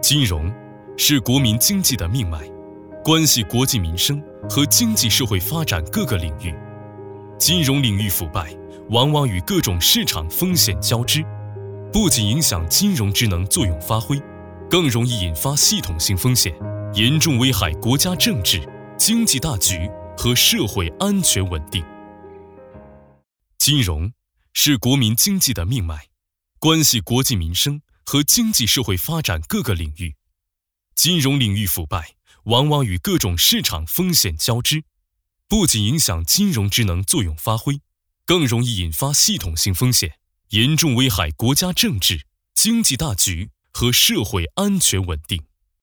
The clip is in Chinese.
金融是国民经济的命脉，关系国计民生和经济社会发展各个领域。金融领域腐败往往与各种市场风险交织，不仅影响金融职能作用发挥，更容易引发系统性风险，严重危害国家政治、经济大局和社会安全稳定。金融是国民经济的命脉，关系国计民生和经济社会发展各个领域。金融领域腐败往往与各种市场风险交织，不仅影响金融职能作用发挥，更容易引发系统性风险，严重危害国家政治、经济大局和社会安全稳定。